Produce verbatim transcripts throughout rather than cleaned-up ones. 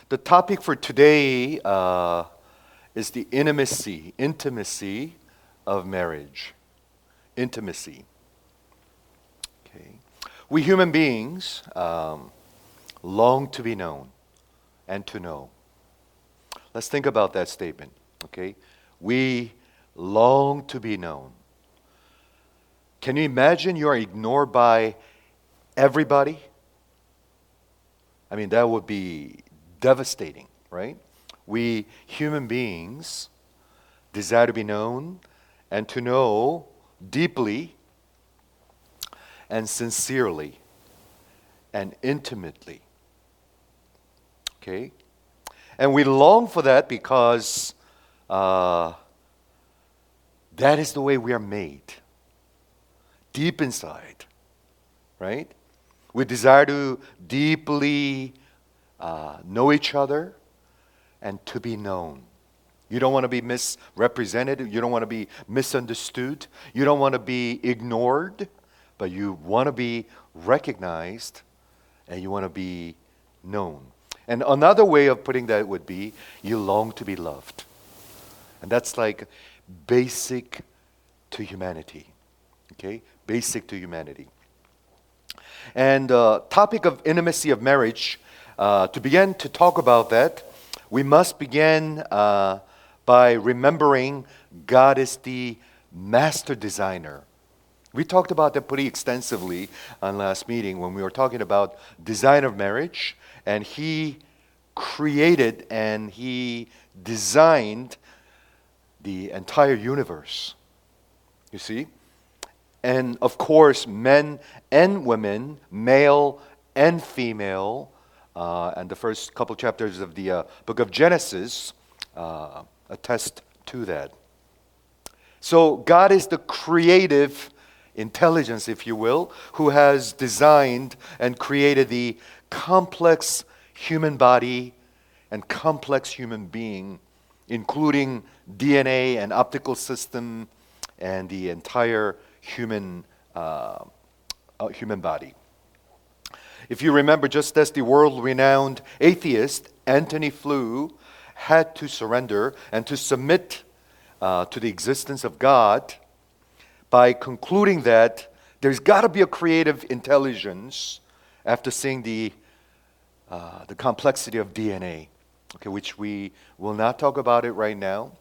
The topic for today uh, is the intimacy, intimacy of marriage. Intimacy. Okay. We human beings um, long to be known and to know. Let's think about that statement. Okay. We long to be known. Can you imagine you are ignored by everybody? I mean, that would be devastating, right? We human beings desire to be known and to know deeply and sincerely and intimately. Okay? And we long for that because uh, that is the way we are made. Deep inside, right? We desire to deeply uh, know each other and to be known. You don't want to be misrepresented. You don't want to be misunderstood. You don't want to be ignored, but you want to be recognized and you want to be known. And another way of putting that would be you long to be loved. And that's like basic to humanity. Okay? Basic to humanity. And the uh, topic of intimacy of marriage, uh, to begin to talk about that, we must begin uh, by remembering God is the master designer. We talked about that pretty extensively on last meeting when we were talking about design of marriage, and He created and He designed the entire universe. You see? And of course, men and women, male and female, uh, and the first couple chapters of the uh, book of Genesis uh, attest to that. So God is the creative intelligence, if you will, who has designed and created the complex human body and complex human being, including D N A and optical system and the entire human uh, uh, human body. If you remember, just as the world-renowned atheist Antony Flew had to surrender and to submit uh, to the existence of God by concluding that there's got to be a creative intelligence after seeing the uh, the complexity of D N A, okay, which we will not talk about it right now,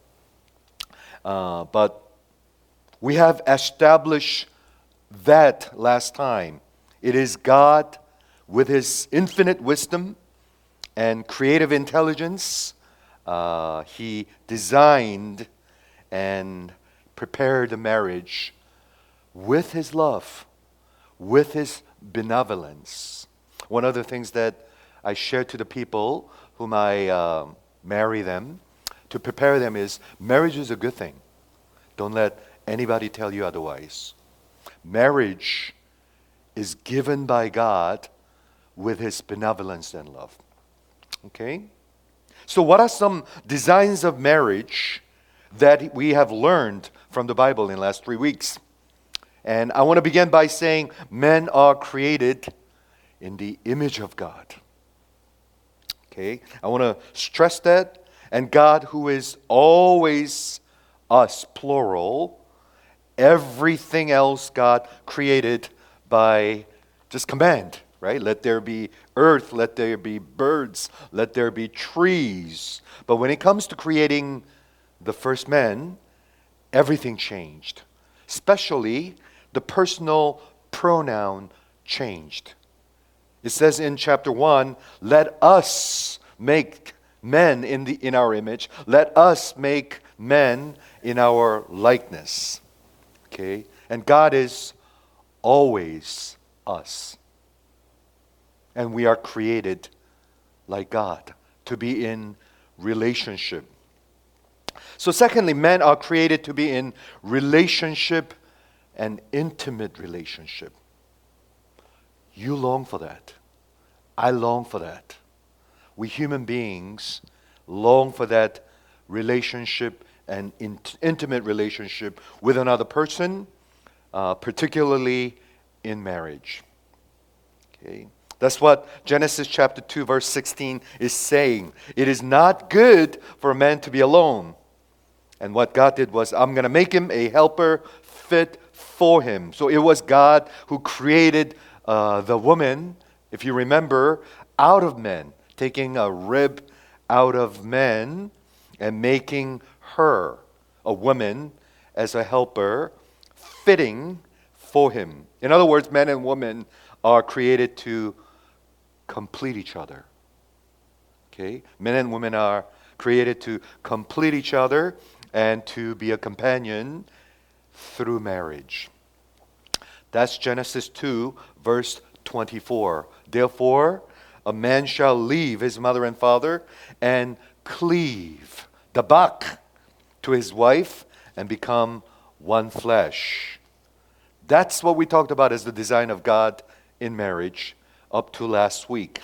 uh, but we have established that last time. It is God, with His infinite wisdom and creative intelligence, uh, He designed and prepared the marriage with His love, with His benevolence. One of the things that I share to the people whom I uh, marry them, to prepare them, is marriage is a good thing. Don't let anybody tell you otherwise. Marriage is given by God with His benevolence and love. Okay? So what are some designs of marriage that we have learned from the Bible in the last three weeks? And I want to begin by saying men are created in the image of God. Okay? I want to stress that. And God, who is always us, plural, everything else God created by just command, right? Let there be earth, let there be birds, let there be trees. But when it comes to creating the first man, everything changed. Especially the personal pronoun changed. It says in chapter one, let us make men in the in our image. Let us make men in our likeness. Okay? And God is always us. And we are created like God to be in relationship. So secondly, men are created to be in relationship and intimate relationship. You long for that. I long for that. We human beings long for that relationship and in- intimate relationship with another person, uh, particularly in marriage. Okay. That's what Genesis chapter two, verse sixteen is saying. It is not good for a man to be alone. And what God did was, I'm going to make him a helper fit for him. So it was God who created uh, the woman, if you remember, out of men, taking a rib out of men and making her, a woman, as a helper, fitting for him. In other words, men and women are created to complete each other. Okay? Men and women are created to complete each other and to be a companion through marriage. That's Genesis two, verse twenty-four. Therefore, a man shall leave his mother and father and cleave, dabak, to his wife and become one flesh. That's what we talked about as the design of God in marriage up to last week.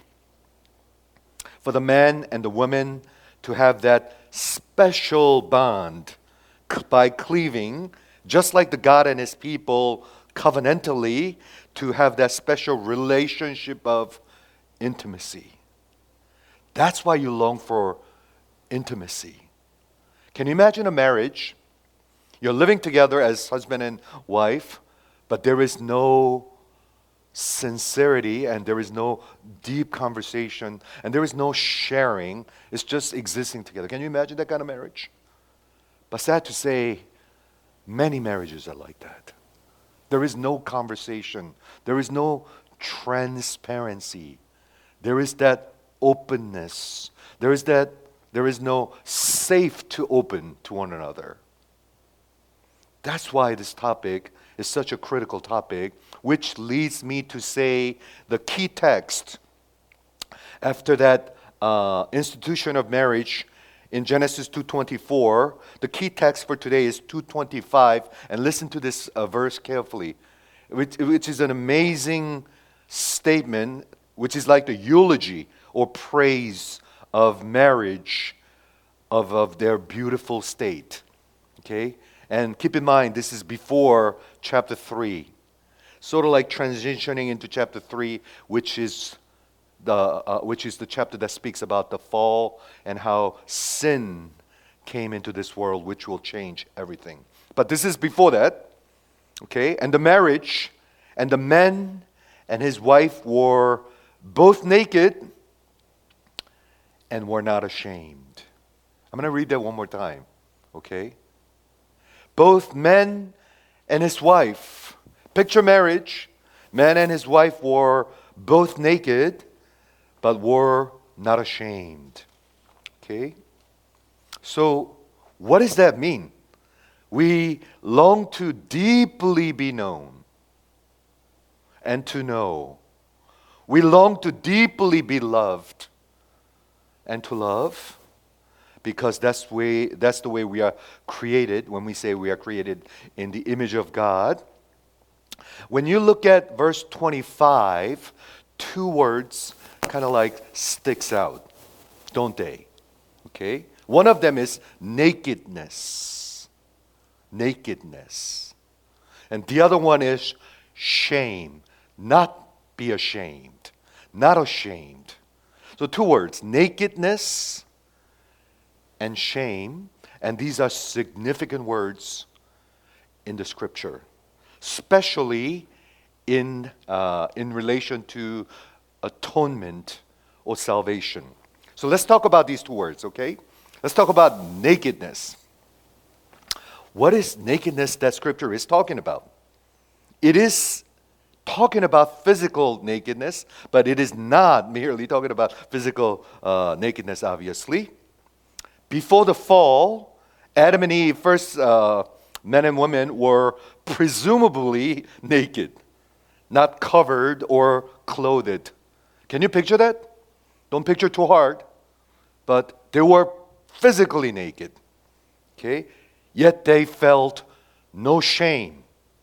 For the man and the woman to have that special bond by cleaving, just like the God and his people covenantally, to have that special relationship of intimacy. That's why you long for intimacy. Can you imagine a marriage? You're living together as husband and wife, but there is no sincerity and there is no deep conversation and there is no sharing. It's just existing together. Can you imagine that kind of marriage? But sad to say, many marriages are like that. There is no conversation. There is no transparency. There is that openness. There is that there is no safe to open to one another. That's why this topic is such a critical topic, which leads me to say the key text after that uh, institution of marriage in Genesis two twenty-four. The key text for today is two twenty-five, and listen to this uh, verse carefully, which, which is an amazing statement, which is like the eulogy or praise of marriage, of, of their beautiful state. Okay? And keep in mind, this is before chapter three. Sort of like transitioning into chapter three, which is the uh, which is the chapter that speaks about the fall and how sin came into this world, which will change everything. But this is before that. Okay? And the marriage, and the man and his wife were both naked and were not ashamed. I'm going to read that one more time. Okay? Both man and his wife, picture marriage, man and his wife were both naked, but were not ashamed. Okay? So, what does that mean? We long to deeply be known and to know. We long to deeply be loved and to love. Because that's way that's the way we are created when we say we are created in the image of God. When you look at verse twenty-five, two words kind of like sticks out, don't they? Okay? One of them is nakedness. Nakedness. And the other one is shame. Not be ashamed. Not ashamed. So two words, nakedness and shame, and these are significant words in the scripture, especially in uh, in relation to atonement or salvation. So let's talk about these two words, okay? Let's talk about nakedness. What is nakedness that scripture is talking about? It is talking about physical nakedness, but it is not merely talking about physical uh, nakedness, obviously. Before the fall, Adam and Eve, first uh, men and women, were presumably naked, not covered or clothed. Can you picture that? Don't picture too hard, but they were physically naked. Okay? Yet they felt no shame.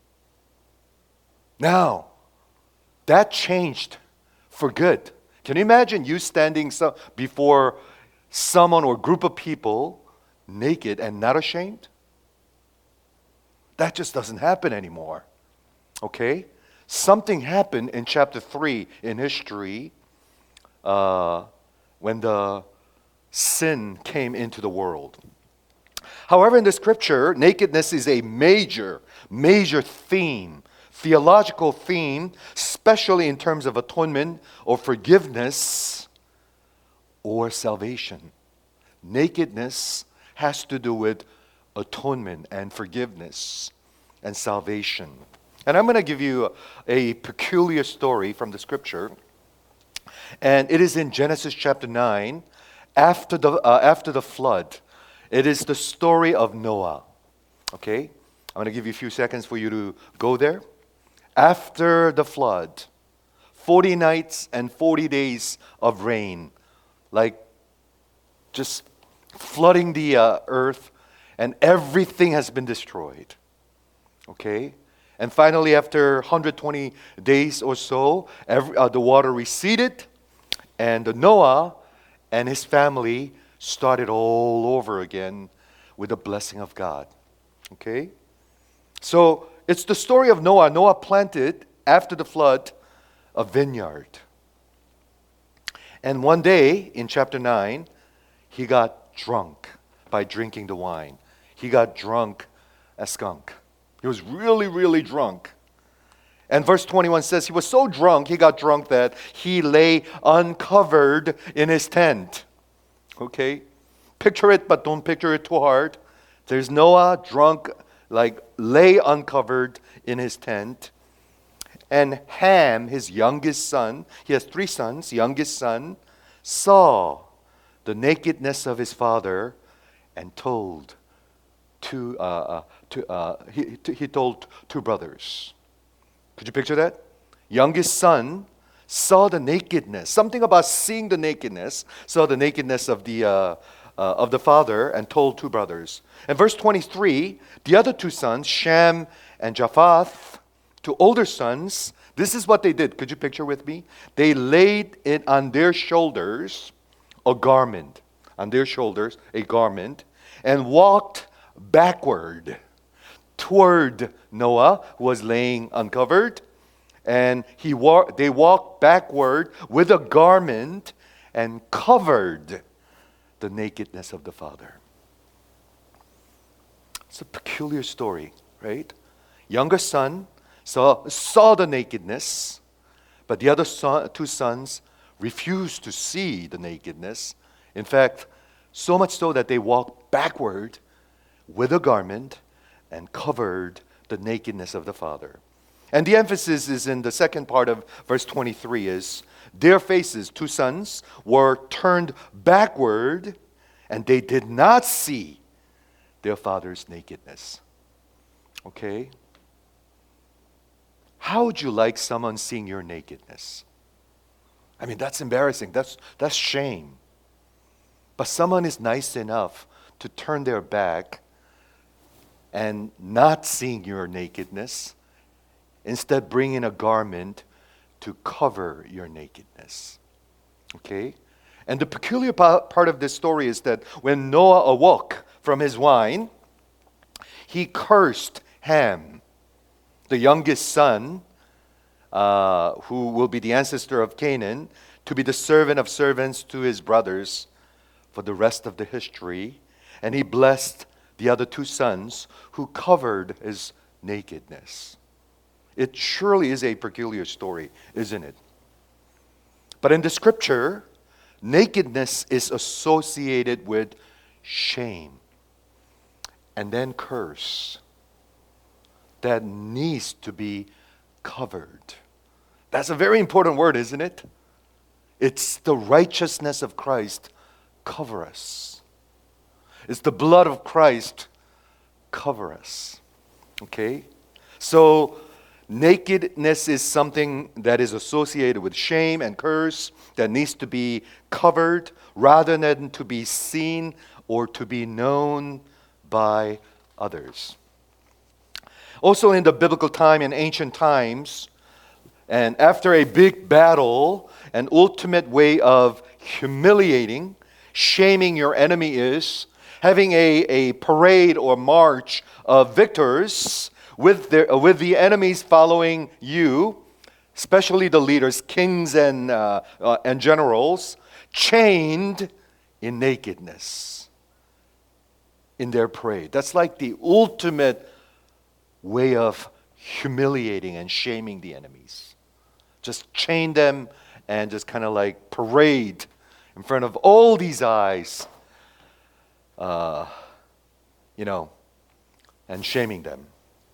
Now, that changed for good. Can you imagine you standing so before someone or group of people naked and not ashamed? That just doesn't happen anymore. Okay? something happened in chapter three in history uh, when the sin came into the world. However, in the scripture, nakedness is a major, major theme, theological theme, especially in terms of atonement or forgiveness or salvation. Nakedness has to do with atonement and forgiveness and salvation. And I'm going to give you a, a peculiar story from the scripture. And it is in Genesis chapter nine, after the, uh, after the flood. It is the story of Noah. Okay? I'm going to give you a few seconds for you to go there. After the flood, forty nights and forty days of rain, like just flooding the uh, earth, and everything has been destroyed. Okay? And finally, after one hundred twenty days or so, every, uh, the water receded, and Noah and his family started all over again with the blessing of God. Okay? So, it's the story of Noah. Noah planted, after the flood, a vineyard. And one day, in chapter nine, he got drunk by drinking the wine. He got drunk as skunk. He was really, really drunk. And verse twenty-one says he was so drunk, he got drunk that he lay uncovered in his tent. Okay? Picture it, but don't picture it too hard. There's Noah drunk, like lay uncovered in his tent. And Ham, his youngest son, he has three sons, youngest son, saw the nakedness of his father and told two, uh, uh, two, uh, he, he told two brothers. Could you picture that? Youngest son saw the nakedness, something about seeing the nakedness, saw the nakedness of the, uh, uh, of the father and told two brothers. And verse twenty-three, the other two sons, Shem and Japheth, two older sons, this is what they did. Could you picture with me? They laid it on their shoulders a garment, on their shoulders a garment, and walked backward toward Noah, who was laying uncovered, and he wa- they walked backward with a garment and covered the nakedness of the father. It's a peculiar story, right? Younger son saw, saw the nakedness, but the other son, two sons refused to see the nakedness. In fact, so much so that they walked backward with a garment and covered the nakedness of the father. And the emphasis is in the second part of verse twenty-three is, their faces, two sons, were turned backward, and they did not see their father's nakedness. Okay? How would you like someone seeing your nakedness? I mean, that's embarrassing. That's, that's shame. But someone is nice enough to turn their back and not seeing your nakedness, instead bringing a garment to cover your nakedness. Okay? And the peculiar part of this story is that when Noah awoke from his wine, he cursed Ham, the youngest son, uh, who will be the ancestor of Canaan, to be the servant of servants to his brothers for the rest of the history. And he blessed the other two sons who covered his nakedness. It surely is a peculiar story, isn't it? But in the scripture, nakedness is associated with shame and then curse that needs to be covered. That's a very important word, isn't it? It's the righteousness of Christ cover us. It's the blood of Christ cover us. Okay? So, nakedness is something that is associated with shame and curse that needs to be covered rather than to be seen or to be known by others. Also in the biblical time, in ancient times, and after a big battle, an ultimate way of humiliating, shaming your enemy is having a, a parade or march of victors with, their, with the enemies following you especially the leaders, kings and, uh, uh, and generals, chained in nakedness in their parade. That's like the ultimate way of humiliating and shaming the enemies. Just chain them and just kind of like parade in front of all these eyes, uh, you know, and shaming them.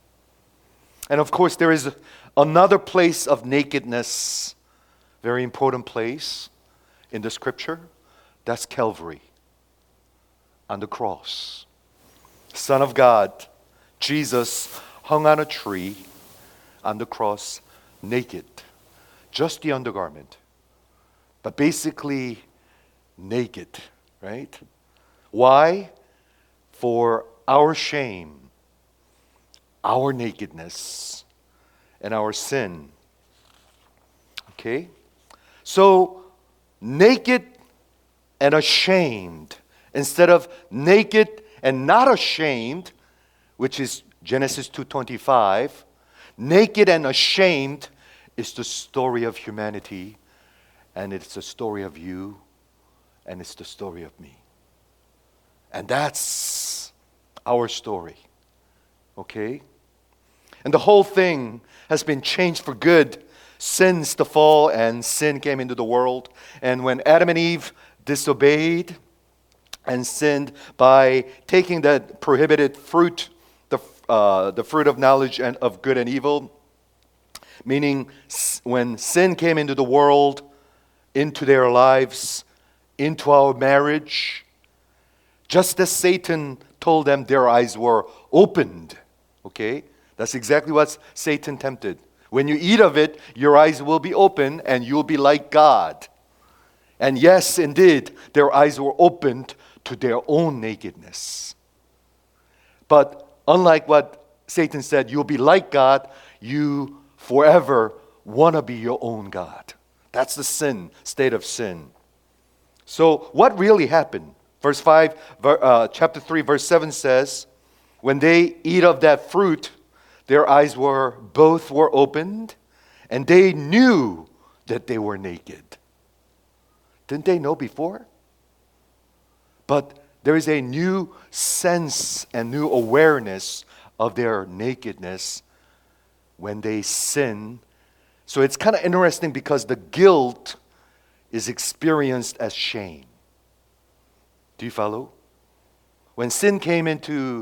And of course, there is another place of nakedness, very important place in the scripture. That's Calvary, on the cross. Son of God, Jesus, hung on a tree on the cross, naked, just the undergarment, but basically naked, right? Why? For our shame, our nakedness, and our sin. Okay? So, naked and ashamed, instead of naked and not ashamed, which is Genesis two twenty-five, naked and ashamed is the story of humanity, and it's the story of you, and it's the story of me. And that's our story. Okay? And the whole thing has been changed for good since the fall and sin came into the world. And when Adam and Eve disobeyed and sinned by taking that prohibited fruit, the, uh, the fruit of knowledge and of good and evil, meaning when sin came into the world, into their lives, into our marriage, just as Satan told them, their eyes were opened. Okay? That's exactly what Satan tempted. When you eat of it, your eyes will be open and you'll be like God. And yes, indeed, their eyes were opened to their own nakedness. But unlike what Satan said, you'll be like God, you forever want to be your own God. That's the sin, state of sin. So what really happened? Verse five, uh, chapter three, verse seven says, when they eat of that fruit, their eyes were, both were opened, and they knew that they were naked. Didn't they know before? But there is a new sense and new awareness of their nakedness when they sin. So it's kind of interesting because the guilt is experienced as shame. Do you follow? When sin came into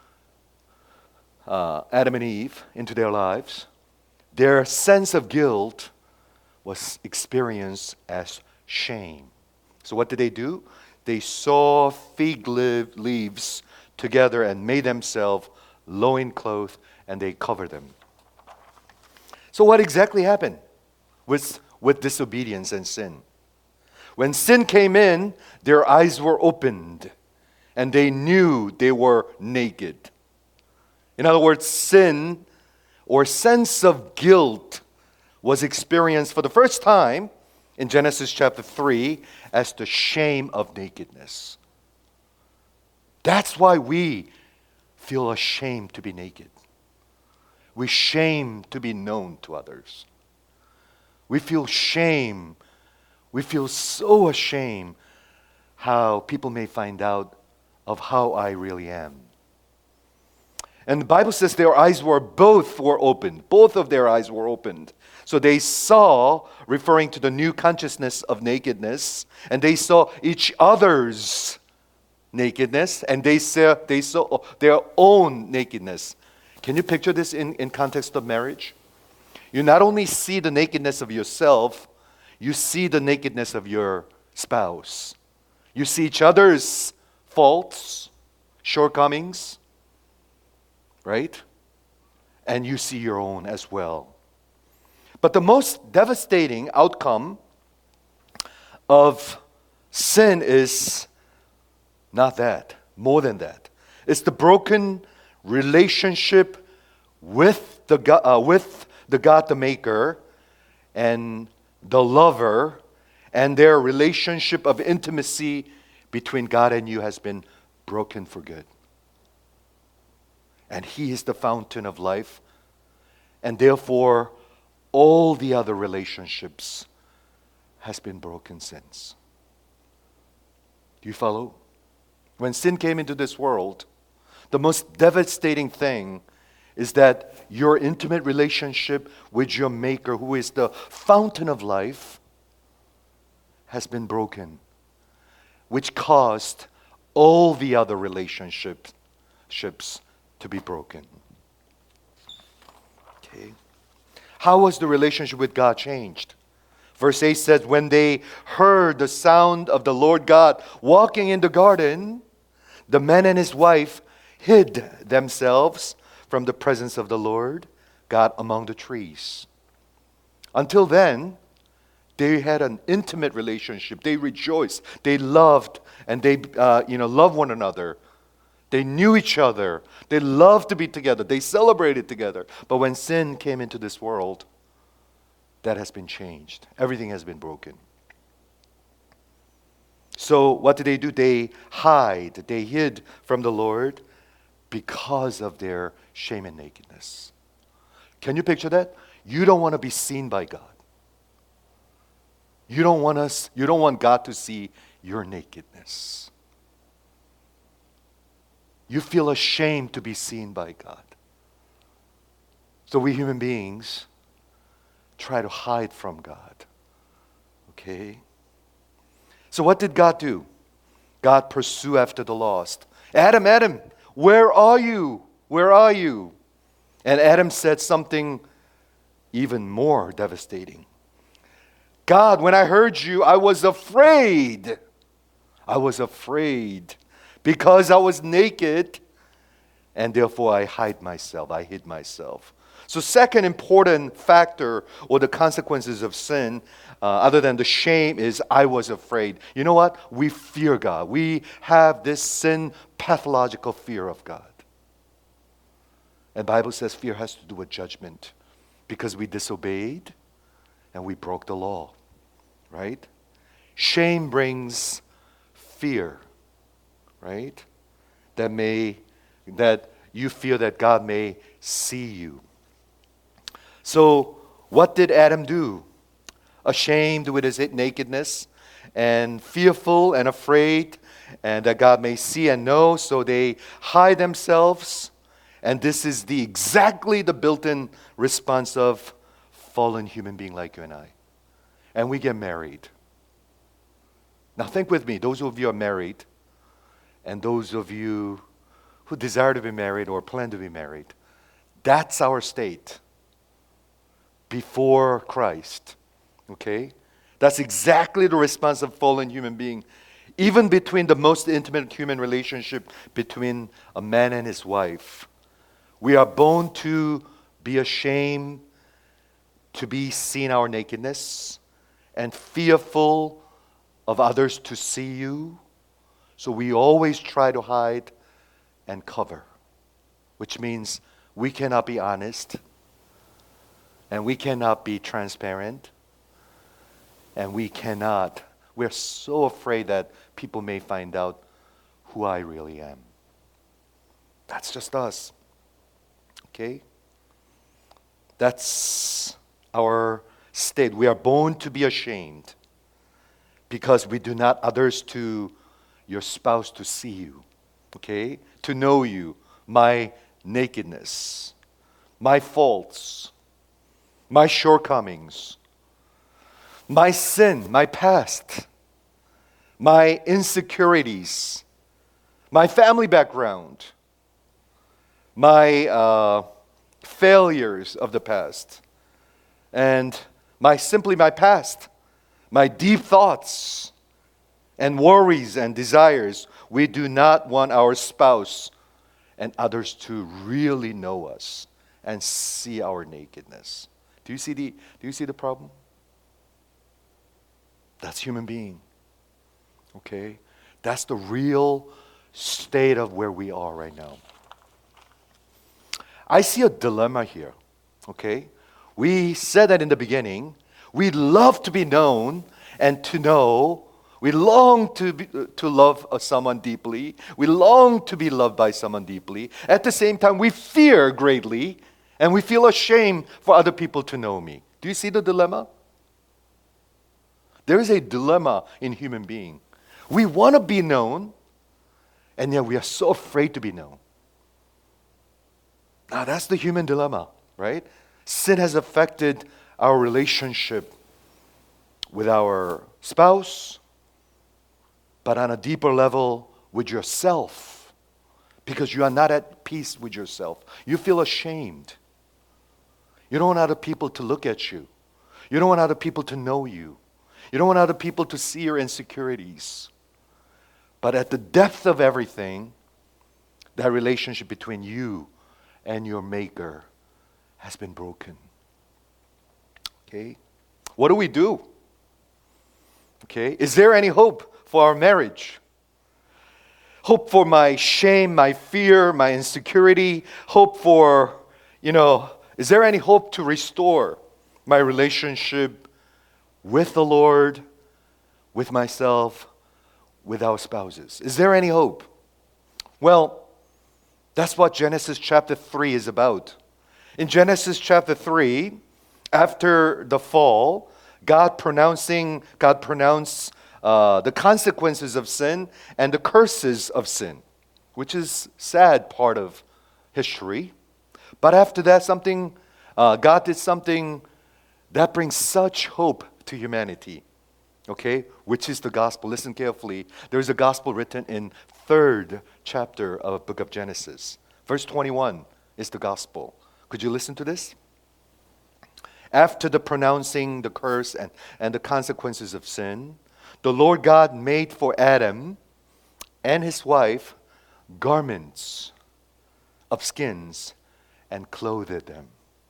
uh, Adam and Eve, into their lives, their sense of guilt was experienced as shame. So what did they do? They saw fig leaves together and made themselves loincloth, and they covered them. So what exactly happened with, with disobedience and sin? When sin came in, their eyes were opened, and they knew they were naked. In other words, sin or sense of guilt was experienced for the first time in Genesis chapter three as the shame of nakedness. That's why we feel ashamed to be naked. We shame to be known to others. We feel shame. We feel so ashamed how people may find out of how I really am. And the Bible says their eyes were both were opened. Both of their eyes were opened. So they saw, referring to the new consciousness of nakedness, and they saw each other's nakedness, and they saw, they saw their own nakedness. Can you picture this in, in context of marriage? You not only see the nakedness of yourself, you see the nakedness of your spouse. You see each other's faults, shortcomings, right? And you see your own as well. But the most devastating outcome of sin is not that, more than that. It's the broken relationship with the God, uh, with the God the Maker and the lover, and their relationship of intimacy between God and you has been broken for good. And He is the fountain of life, and therefore all the other relationships has been broken since. Do you follow? When sin came into this world, the most devastating thing is that your intimate relationship with your Maker, who is the fountain of life, has been broken, which caused all the other relationships ships to be broken. Okay. How was the relationship with God changed? Verse eight says, when they heard the sound of the Lord God walking in the garden, the man and his wife hid themselves from the presence of the Lord God among the trees. Until then, they had an intimate relationship. They rejoiced. They loved, and they uh, you know, loved one another. They knew each other. They loved to be together. They celebrated together. But when sin came into this world, that has been changed. Everything has been broken. So what did they do? They hide. They hid from the Lord because of their shame and nakedness. Can you picture that? You don't want to be seen by God. You don't want us, you don't want God to see your nakedness. You feel ashamed to be seen by God. So we human beings try to hide from God. Okay? So what did God do? God pursued after the lost. Adam, Adam, where are you? Where are you? And Adam said something even more devastating. God, when I heard you, I was afraid. I was afraid because I was naked, and therefore I hide myself. I hid myself. So second important factor or the consequences of sin, uh, other than the shame, is I was afraid. You know what? We fear God. We have this sin pathological fear of God. And the Bible says fear has to do with judgment because we disobeyed and we broke the law, right? Shame brings fear, right? That may, that you fear that God may see you. So what did Adam do? Ashamed with his nakedness and fearful and afraid and that God may see and know, so they hide themselves. And this is the exactly the built-in response of fallen human being like you and I. And we get married. Now think with me, those of you who are married and those of you who desire to be married or plan to be married, that's our state before Christ. Okay? That's exactly the response of fallen human being. Even between the most intimate human relationship between a man and his wife, we are born to be ashamed, to be seen our nakedness, and fearful of others to see you. So we always try to hide and cover, which means we cannot be honest, and we cannot be transparent, and we cannot, we're so afraid that people may find out who I really am. That's just us. Okay? That's our state. We are born to be ashamed because we do not others to your spouse to see you. Okay? To know you, my nakedness, my faults, my shortcomings, my sin, my past, my insecurities, my family background, my uh, failures of the past, and my simply my past, my deep thoughts and worries and desires. We do not want our spouse and others to really know us and see our nakedness. Do you see the do you see the problem? That's human being. Okay? That's the real state of where we are right now. I see a dilemma here. Okay? We said that in the beginning. We love to be known and to know. We long to be, to love someone deeply. We long to be loved by someone deeply. At the same time, we fear greatly and we feel ashamed for other people to know me. Do you see the dilemma? There is a dilemma in human being. We want to be known, and yet we are so afraid to be known. Now that's the human dilemma, right? Sin has affected our relationship with our spouse, but on a deeper level with yourself, because you are not at peace with yourself. You feel ashamed. You don't want other people to look at you. You don't want other people to know you. You don't want other people to see your insecurities. But at the depth of everything, that relationship between you and your Maker has been broken. Okay? What do we do? Okay? Is there any hope for our marriage? Hope for my shame, my fear, my insecurity? Hope for, you know, is there any hope to restore my relationship with the Lord, with myself, with our spouses? Is there any hope? Well, that's what Genesis chapter three is about. In Genesis chapter three, after the fall, God pronouncing, God pronounced uh, the consequences of sin and the curses of sin, which is sad part of history. But after that, something uh, God did something that brings such hope to humanity. Okay, which is the gospel. Listen carefully. There is a gospel written in third chapter of book of Genesis. Verse twenty-one is the gospel. Could you listen to this? After the pronouncing the curse and, and the consequences of sin, the Lord God made for Adam and his wife garments of skins and clothed them.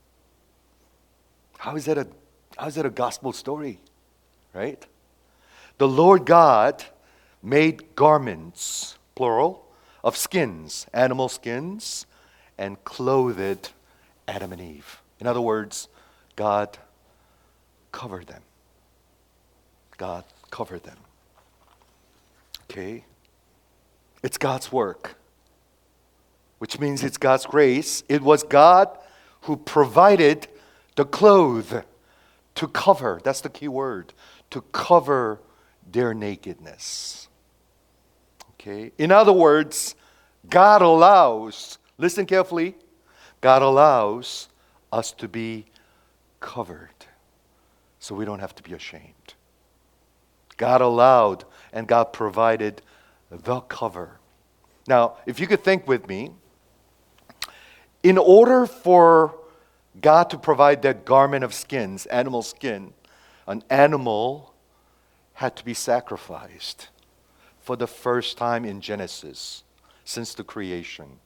How is that a how is that a gospel story? Right? The Lord God made garments, plural, of skins, animal skins, and clothed Adam and Eve. In other words, God covered them. God covered them. Okay? It's God's work, which means it's God's grace. It was God who provided the clothes to cover. That's the key word. To cover their nakedness. Okay? In other words, God allows, listen carefully, God allows us to be covered so we don't have to be ashamed. God allowed and God provided the cover. Now, if you could think with me, in order for God to provide that garment of skins, animal skin, an animal had to be sacrificed for the first time in Genesis since the creation.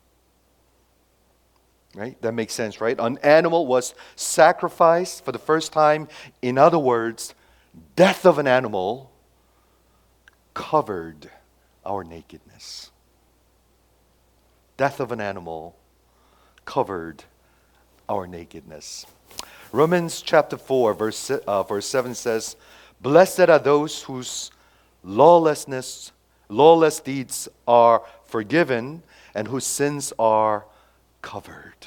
Right? That makes sense, right? An animal was sacrificed for the first time. In other words, death of an animal covered our nakedness. Death of an animal covered our nakedness. Romans chapter four, verse, uh, verse seven says, "Blessed are those whose lawlessness, lawless deeds are forgiven and whose sins are covered."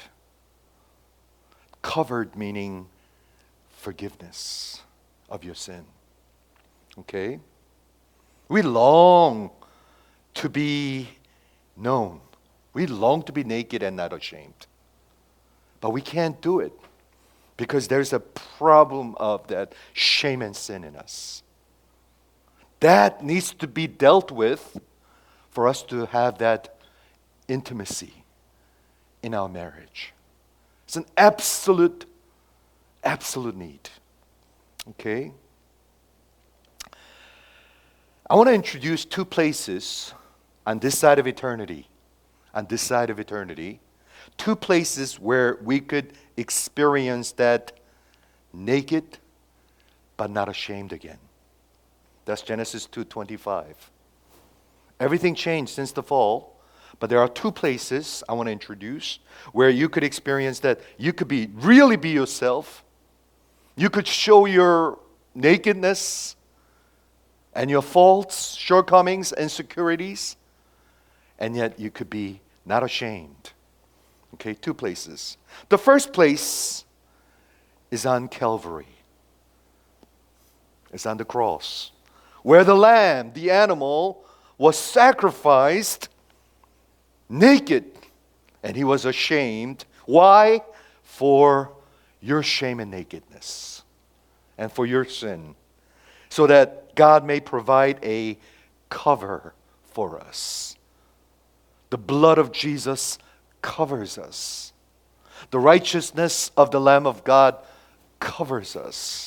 Covered meaning forgiveness of your sin. Okay? We long to be known. We long to be naked and not ashamed. But we can't do it because there's a problem of that shame and sin in us. That needs to be dealt with for us to have that intimacy in our marriage. It's an absolute, absolute need. Okay? I want to introduce two places on this side of eternity, on this side of eternity, two places where we could experience that naked but not ashamed again. That's Genesis two twenty-five. Everything changed since the fall, but there are two places I want to introduce where you could experience that you could be really be yourself. You could show your nakedness and your faults, shortcomings, insecurities, and yet you could be not ashamed. Okay, two places. The first place is on Calvary. It's on the cross, where the lamb, the animal, was sacrificed naked, and he was ashamed. Why? For your shame and nakedness, and for your sin, so that God may provide a cover for us. The blood of Jesus covers us. The righteousness of the Lamb of God covers us.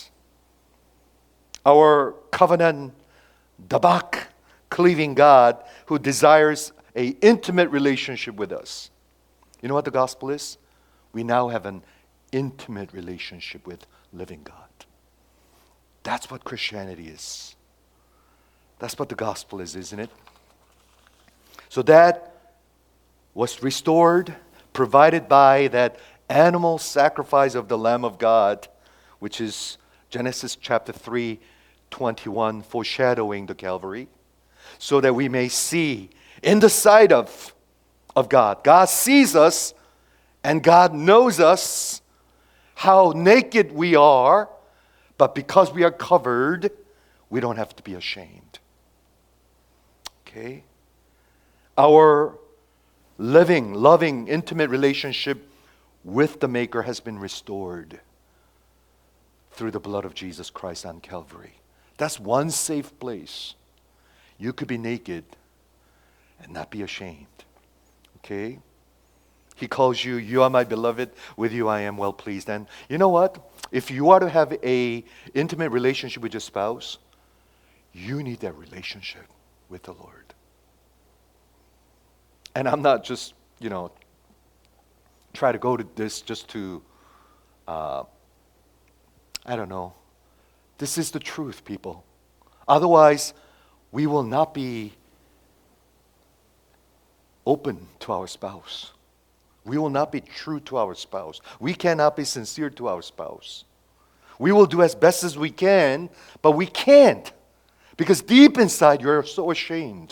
Our covenant, dabak, cleaving God who desires an intimate relationship with us. You know what the gospel is? We now have an intimate relationship with living God. That's what Christianity is. That's what the gospel is, isn't it? So that was restored, provided by that animal sacrifice of the Lamb of God, which is Genesis chapter three, twenty-one, foreshadowing the Calvary, so that we may see in the sight of, of God. God sees us, and God knows us, how naked we are, but because we are covered, we don't have to be ashamed. Okay? Our living, loving, intimate relationship with the Maker has been restored through the blood of Jesus Christ on Calvary. That's one safe place. You could be naked and not be ashamed. Okay? He calls you, you are my beloved, with you I am well pleased. And you know what? If you are to have a intimate relationship with your spouse, you need that relationship with the Lord. And I'm not just, you know, try to go to this just to, uh, I don't know. This is the truth, people. Otherwise, we will not be open to our spouse. We will not be true to our spouse. We cannot be sincere to our spouse. We will do as best as we can, but we can't. Because deep inside, you're so ashamed.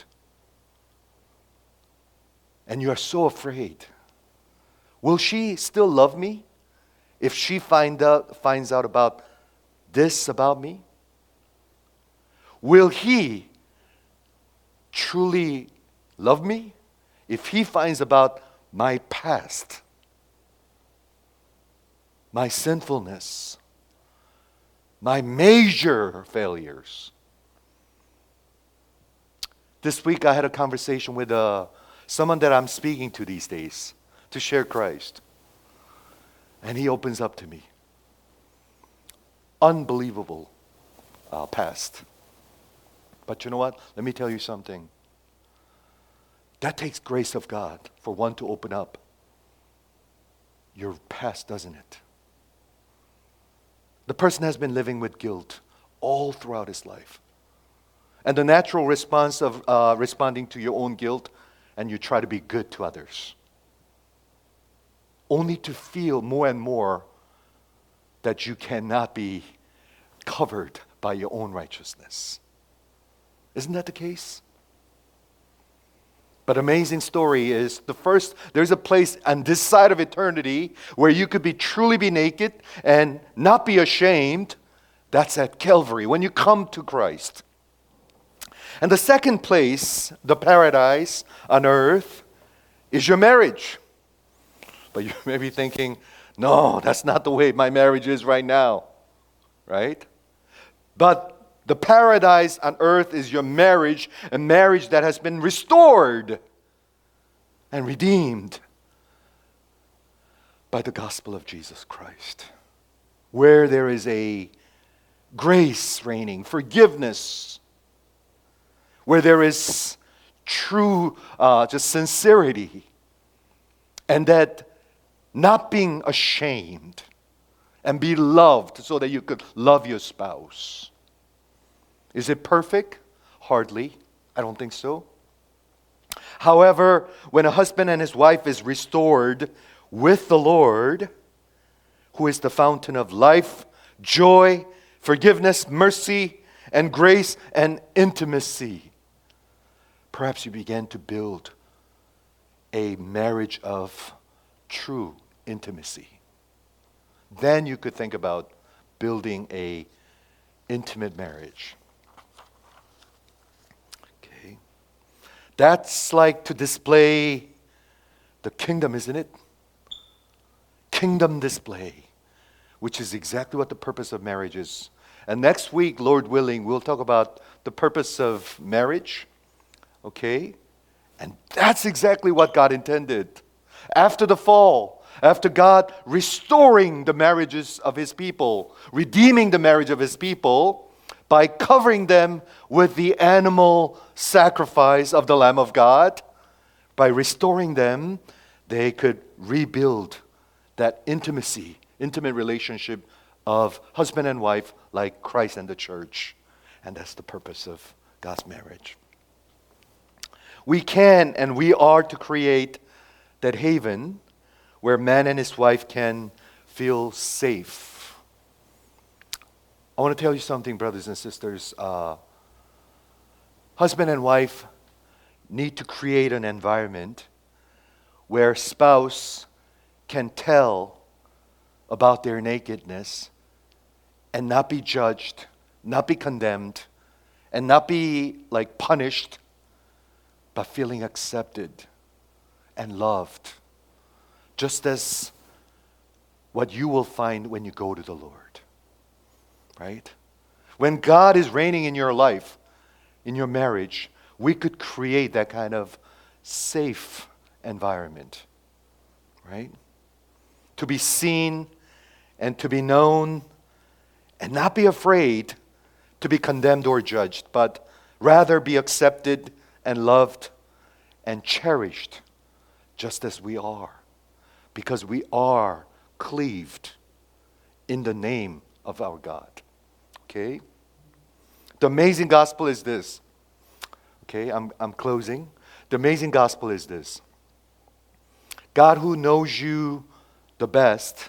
And you are so afraid. Will she still love me if she find out, finds out about this about me? Will he truly love me if he finds about my past, my sinfulness, my major failures? This week I had a conversation with uh, someone that I'm speaking to these days to share Christ. And he opens up to me. Unbelievable uh, past. But you know what? Let me tell you something. That takes grace of God for one to open up your past, doesn't it? The person has been living with guilt all throughout his life. And the natural response of uh, responding to your own guilt, and you try to be good to others. Only to feel more and more that you cannot be covered by your own righteousness. Isn't that the case? But amazing story is the first, there's a place on this side of eternity where you could be truly be naked and not be ashamed. That's at Calvary, when you come to Christ. And the second place, the paradise on earth, is your marriage. But you may be thinking, no, that's not the way my marriage is right now. Right? But the paradise on earth is your marriage, a marriage that has been restored and redeemed by the gospel of Jesus Christ, where there is a grace reigning, forgiveness, where there is true uh, just sincerity, and that not being ashamed and be loved so that you could love your spouse. Is it perfect? Hardly. I don't think so. However, when a husband and his wife is restored with the Lord, who is the fountain of life, joy, forgiveness, mercy, and grace and intimacy, perhaps you begin to build a marriage of true intimacy. then you could think about building a intimate marriage. Okay. That's like to display the kingdom, isn't it? Kingdom display, which is exactly what the purpose of marriage is. And next week, Lord willing, we'll talk about the purpose of marriage. Okay? And that's exactly what God intended. After the fall, after God restoring the marriages of His people, redeeming the marriage of His people by covering them with the animal sacrifice of the Lamb of God, by restoring them, they could rebuild that intimacy, intimate relationship of husband and wife like Christ and the church. And that's the purpose of God's marriage. We can and we are to create that haven where man and his wife can feel safe. I want to tell you something, brothers and sisters. Uh, husband and wife need to create an environment where spouse can tell about their nakedness and not be judged, not be condemned, and not be like punished, but feeling accepted and loved, just as what you will find when you go to the Lord, right? When God is reigning in your life, in your marriage, we could create that kind of safe environment, right? To be seen and to be known and not be afraid to be condemned or judged, but rather be accepted and loved and cherished just as we are, because we are cleaved in the name of our God. Okay? The amazing gospel is this. Okay, I'm, I'm closing. The amazing gospel is this. God, who knows you the best,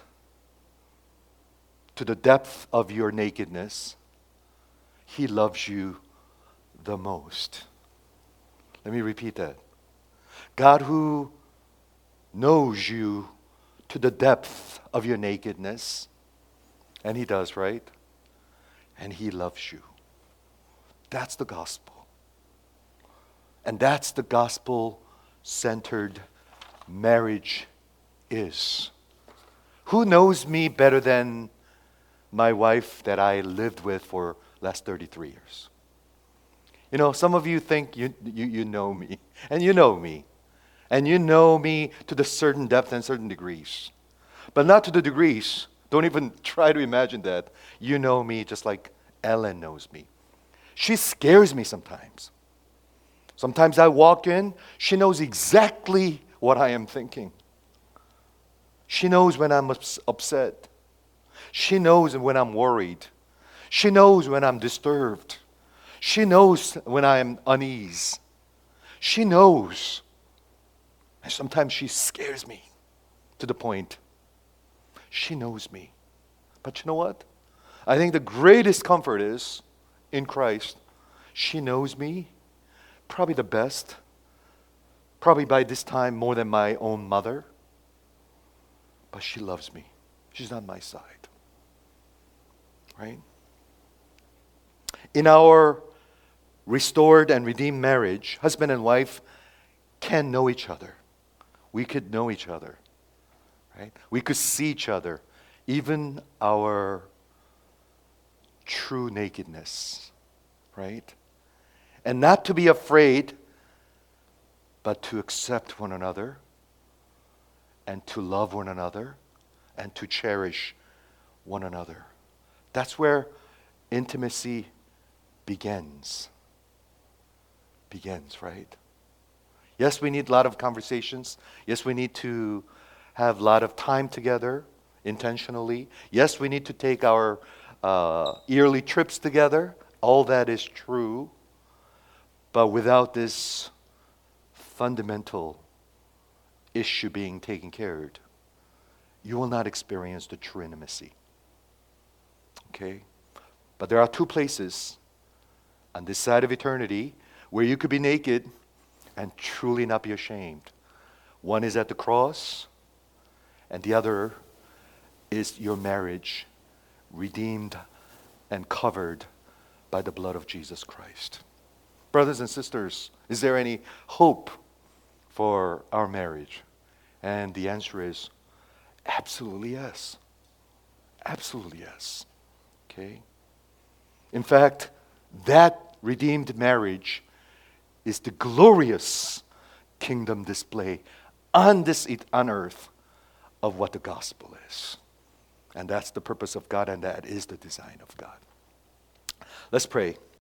to the depth of your nakedness, He loves you the most. Let me repeat that. God, who knows you to the depth of your nakedness, and He does, right? And He loves you. That's the gospel. And that's the gospel-centered marriage is. Who knows me better than my wife that I lived with for last thirty-three years? You know, some of you think you, you, you know me, and you know me. And you know me to the certain depth and certain degrees. But not to the degrees, don't even try to imagine that. You know me just like Ellen knows me. She scares me sometimes. Sometimes I walk in, she knows exactly what I am thinking. She knows when I'm ups- upset. She knows when I'm worried. She knows when I'm disturbed. She knows when I'm unease. She knows. And sometimes she scares me to the point. She knows me. But you know what? I think the greatest comfort is in Christ. She knows me probably the best. Probably by this time more than my own mother. But she loves me. She's on my side. Right? In our restored and redeemed marriage, husband and wife can know each other. We could know each other. Right? We could see each other. Even our true nakedness. Right? And not to be afraid, but to accept one another and to love one another and to cherish one another. That's where intimacy begins. Begins, right? Yes, we need a lot of conversations. Yes, we need to have a lot of time together intentionally. Yes, we need to take our uh, yearly trips together. All that is true. But without this fundamental issue being taken care of, you will not experience the true intimacy. Okay? But there are two places on this side of eternity where you could be naked and truly not be ashamed. One is at the cross, and the other is your marriage redeemed and covered by the blood of Jesus Christ. Brothers and sisters, is there any hope for our marriage? And the answer is absolutely yes. Absolutely yes. Okay? In fact, that redeemed marriage is the glorious kingdom display on this on earth of what the gospel is. And that's the purpose of God, and that is the design of God. Let's pray.